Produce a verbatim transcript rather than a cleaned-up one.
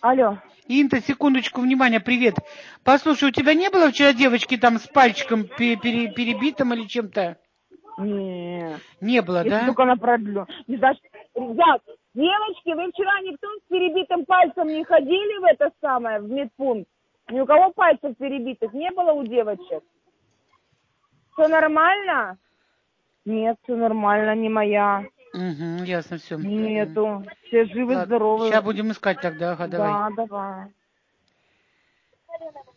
Алло. Инта, секундочку, внимание, привет. Послушай, у тебя не было вчера девочки там с пальчиком пере- пере- перебитым или чем-то? Не. Не было, Если да? только на продлю. Не знаешь, ребят, девочки, вы вчера никто с перебитым пальцем не ходили в это самое, в медпункт? Ни у кого пальцев перебитых не было у девочек? Все нормально? Нет, все нормально, не моя. Угу, ясно, все. Нету. Все живы, здоровы. Сейчас будем искать тогда, ага, давай. Да, давай.